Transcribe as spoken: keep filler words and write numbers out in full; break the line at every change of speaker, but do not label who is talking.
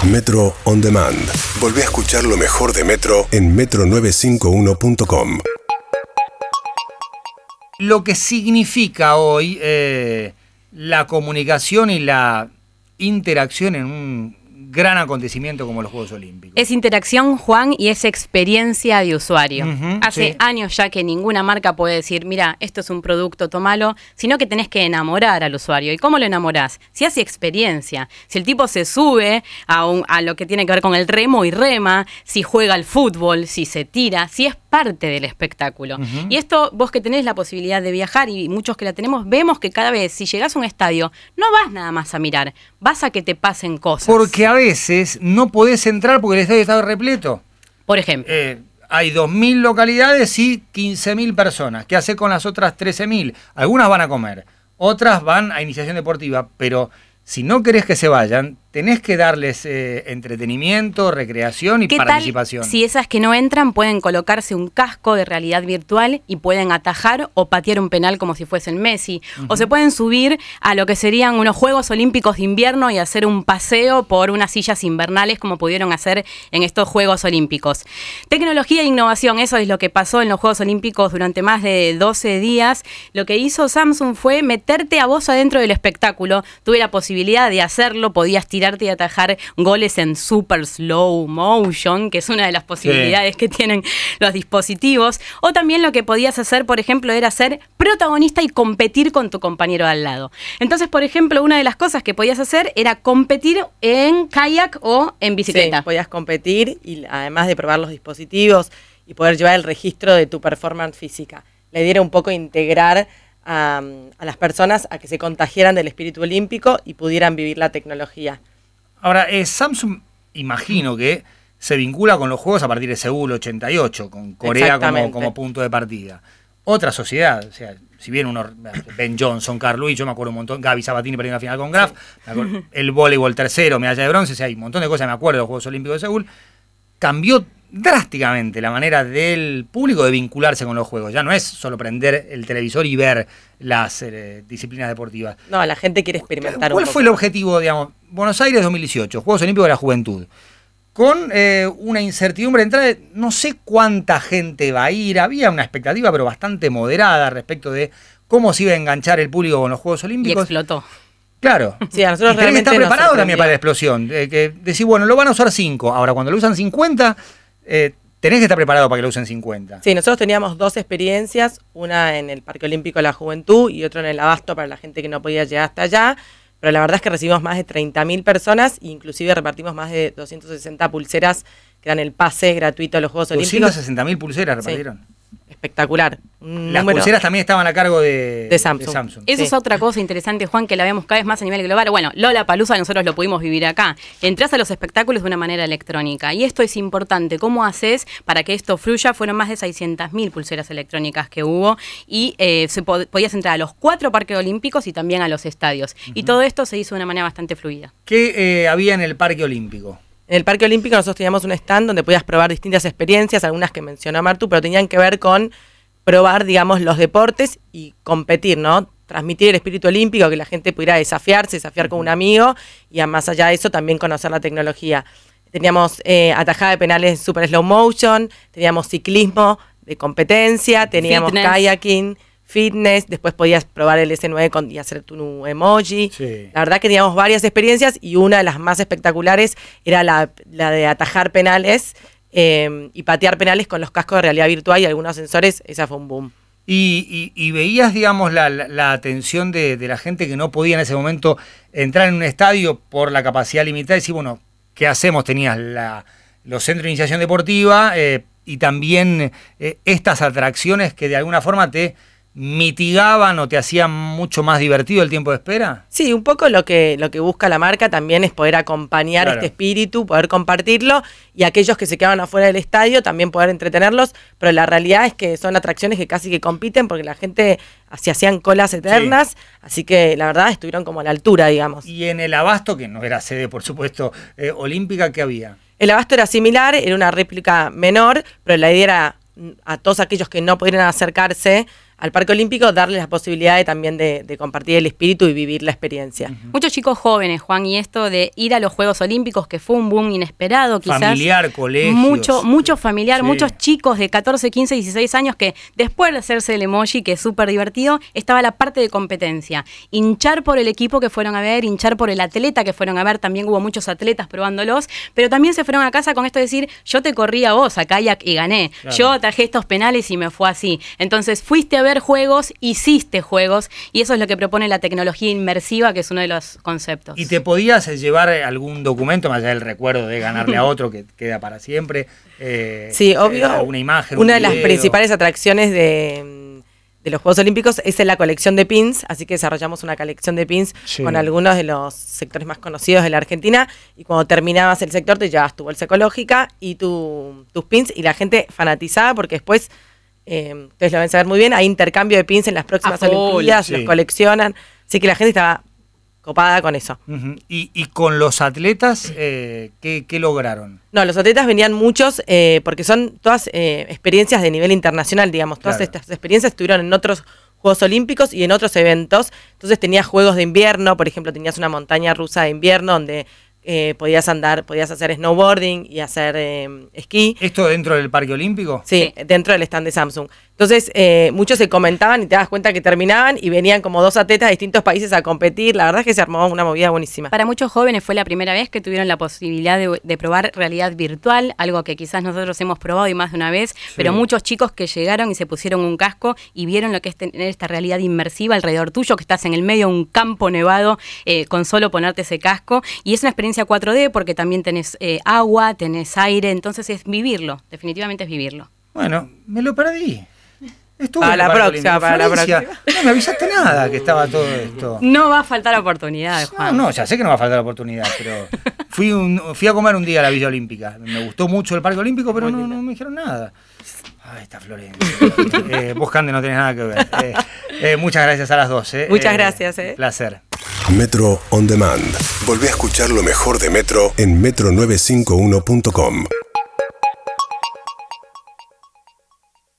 Metro On Demand. Volvé a escuchar lo mejor de Metro en metro novecientos cincuenta y uno punto com.
Lo que significa hoy eh, la comunicación y la interacción en un gran acontecimiento como los Juegos Olímpicos.
Es interacción, Juan, y es experiencia de usuario.
Uh-huh,
Hace
sí.
años ya que ninguna marca puede decir, mira, esto es un producto, tómalo, sino que tenés que enamorar al usuario. ¿Y cómo lo enamorás? Si hace experiencia, si el tipo se sube a, un, a lo que tiene que ver con el remo y rema, si juega al fútbol, si se tira, si es parte del espectáculo. Uh-huh. Y esto, vos que tenés la posibilidad de viajar y muchos que la tenemos, vemos que cada vez, si llegás a un estadio, no vas nada más a mirar, vas a que te pasen cosas.
Porque a veces no podés entrar porque el estadio está repleto.
Por ejemplo.
Eh, hay dos mil localidades y quince mil personas. ¿Qué hace con las otras trece mil? Algunas van a comer, otras van a iniciación deportiva, pero si no querés que se vayan, tenés que darles eh, entretenimiento, recreación y
¿Qué
participación.
Tal si esas que no entran pueden colocarse un casco de realidad virtual y pueden atajar o patear un penal como si fuesen Messi? Uh-huh. O se pueden subir a lo que serían unos Juegos Olímpicos de invierno y hacer un paseo por unas sillas invernales como pudieron hacer en estos Juegos Olímpicos. Tecnología e innovación, eso es lo que pasó en los Juegos Olímpicos durante más de doce días. Lo que hizo Samsung fue meterte a vos adentro del espectáculo. Tuve la posibilidad de hacerlo, podías tirar y atajar goles en super slow motion, que es una de las posibilidades sí. que tienen los dispositivos. O también lo que podías hacer, por ejemplo, era ser protagonista y competir con tu compañero al lado. Entonces, por ejemplo, una de las cosas que podías hacer era competir en kayak o en bicicleta.
Sí, podías competir y además de probar los dispositivos y poder llevar el registro de tu performance física. La idea era un poco integrar a, a las personas a que se contagiaran del espíritu olímpico y pudieran vivir la tecnología.
Ahora, eh, Samsung, imagino que se vincula con los Juegos a partir de Seúl ochenta y ocho, con Corea como, como punto de partida. Otra sociedad, o sea, si bien uno, Ben Johnson, Carl Lewis, yo me acuerdo un montón, Gaby Sabatini perdió una final con Graf, sí. el voleibol tercero, medalla de bronce, o sea, hay un montón de cosas, me acuerdo de los Juegos Olímpicos de Seúl, cambió drásticamente la manera del público de vincularse con los juegos. Ya no es solo prender el televisor y ver las eh, disciplinas deportivas.
No, la gente quiere experimentar.
¿Cuál
un
fue
poco.
el objetivo, digamos, Buenos Aires dos mil dieciocho, Juegos Olímpicos de la Juventud? Con eh, una incertidumbre de entrada, no sé cuánta gente va a ir, había una expectativa pero bastante moderada respecto de cómo se iba a enganchar el público con los Juegos Olímpicos.
Y explotó.
Claro,
sí, a nosotros
y tenés que estar
realmente
preparado también para la explosión. Eh, que decir, bueno, lo van a usar cinco, ahora cuando lo usan cincuenta... Eh, tenés que estar preparado para que lo usen cincuenta.
Sí, nosotros teníamos dos experiencias, una en el Parque Olímpico de la Juventud y otra en el Abasto para la gente que no podía llegar hasta allá, pero la verdad es que recibimos más de treinta mil personas e inclusive repartimos más de doscientas sesenta pulseras que eran el pase gratuito de los Juegos Olímpicos.
doscientas sesenta mil pulseras repartieron.
Sí. Espectacular. Un
Las
número...
pulseras también estaban a cargo de,
de Samsung.
De Samsung.
Eso sí. Es otra cosa interesante, Juan, que la vemos cada vez más a nivel global. Bueno, Lollapalooza nosotros lo pudimos vivir acá. Entrás a los espectáculos de una manera electrónica. Y esto es importante. ¿Cómo haces para que esto fluya? Fueron más de seiscientas mil pulseras electrónicas que hubo. Y eh, se pod- podías entrar a los cuatro parques olímpicos y también a los estadios. Uh-huh. Y todo esto se hizo de una manera bastante fluida.
¿Qué eh, había en el Parque Olímpico?
En el Parque Olímpico nosotros teníamos un stand donde podías probar distintas experiencias, algunas que mencionó Martu, pero tenían que ver con probar, digamos, los deportes y competir, ¿no? Transmitir el espíritu olímpico, que la gente pudiera desafiarse, desafiar con un amigo y más allá de eso también conocer la tecnología. Teníamos eh, atajada de penales super slow motion, teníamos ciclismo de competencia, teníamos
fitness.
kayaking, fitness, después podías probar el ese nueve con, y hacer tu emoji.
Sí.
La verdad que teníamos varias experiencias y una de las más espectaculares era la, la de atajar penales eh, y patear penales con los cascos de realidad virtual y algunos sensores. Esa fue un boom.
Y, y, y veías, digamos, la, la, la atención de, de la gente que no podía en ese momento entrar en un estadio por la capacidad limitada y decir, bueno, ¿qué hacemos? Tenías la, los centros de iniciación deportiva eh, y también eh, estas atracciones que de alguna forma te mitigaban o te hacían mucho más divertido el tiempo de espera.
Sí, un poco lo que, lo que busca la marca también es poder acompañar
Claro.
este espíritu, poder compartirlo y aquellos que se quedaban afuera del estadio también poder entretenerlos, pero la realidad es que son atracciones que casi que compiten porque la gente se hacían colas eternas, sí. Así que la verdad estuvieron como a la altura, digamos.
Y en el Abasto, que no era sede, por supuesto, eh, olímpica, ¿qué había?
El Abasto era similar, era una réplica menor, pero la idea era a todos aquellos que no pudieran acercarse al Parque Olímpico, darles la posibilidad de, también de, de compartir el espíritu y vivir la experiencia.
Uh-huh. Muchos chicos jóvenes, Juan, y esto de ir a los Juegos Olímpicos, que fue un boom inesperado, quizás.
Familiar, colegios.
Mucho, mucho familiar,
Sí.
muchos chicos de catorce, quince, dieciséis años que después de hacerse el emoji, que es súper divertido, estaba la parte de competencia. Hinchar por el equipo que fueron a ver, hinchar por el atleta que fueron a ver, también hubo muchos atletas probándolos, pero también se fueron a casa con esto de decir, yo te corrí a vos a kayak y gané,
Claro.
yo atajé estos penales y me fue así. Entonces fuiste a ver juegos, hiciste juegos, y eso es lo que propone la tecnología inmersiva, que es uno de los conceptos.
¿Y te podías llevar algún documento, más allá del recuerdo de ganarle a otro que queda para siempre? Eh,
Sí, obvio.
Alguna imagen,
Una
un
de las
video.
principales atracciones de, de los Juegos Olímpicos es la colección de pins, así que desarrollamos una colección de pins
Sí.
con algunos de los sectores más conocidos de la Argentina, y cuando terminabas el sector te llevabas tu bolsa ecológica y tu, tus pins, y la gente fanatizada porque después, eh, ustedes lo van a saber muy bien, hay intercambio de pins en las próximas
A full,
Olimpiadas,
sí.
los coleccionan, así que la gente estaba copada con eso.
Ujú. y, y con los atletas, eh, ¿qué, qué lograron?
No, los atletas venían muchos eh, porque son todas eh, experiencias de nivel internacional, digamos. Todas
Claro.
estas experiencias estuvieron en otros Juegos Olímpicos y en otros eventos. Entonces tenías juegos de invierno, por ejemplo, tenías una montaña rusa de invierno donde eh, podías andar, podías hacer snowboarding y hacer eh, esquí.
¿Esto dentro del Parque Olímpico?
Sí, dentro del stand de Samsung. Entonces, eh, muchos se comentaban y te das cuenta que terminaban y venían como dos atletas de distintos países a competir. La verdad es que se armó una movida buenísima.
Para muchos jóvenes fue la primera vez que tuvieron la posibilidad de, de probar realidad virtual, algo que quizás nosotros hemos probado y más de una vez,
Sí.
pero muchos chicos que llegaron y se pusieron un casco y vieron lo que es tener esta realidad inmersiva alrededor tuyo, que estás en el medio de un campo nevado eh, con solo ponerte ese casco. Y es una experiencia cuatro D porque también tenés eh, agua, tenés aire, entonces es vivirlo, definitivamente es vivirlo.
Bueno, me lo perdí. Estuve
Para
en el
la
Parque
próxima,
Olímpico.
para la
Florencia,
próxima.
No me avisaste nada que estaba todo esto.
No va a faltar oportunidades,
No,
Juan.
no, ya sé que no va a faltar la oportunidad, pero fui, un, fui a comer un día a la Villa Olímpica. Me gustó mucho el Parque Olímpico, pero no, no me dijeron nada. Ay, está Florencia. eh, vos, Cande, no tenés nada que ver. Eh, eh, muchas gracias a las dos. Eh.
Muchas
Eh,
gracias, eh.
Placer.
Metro On Demand. Volvé a escuchar lo mejor de Metro en metro novecientos cincuenta y uno punto com.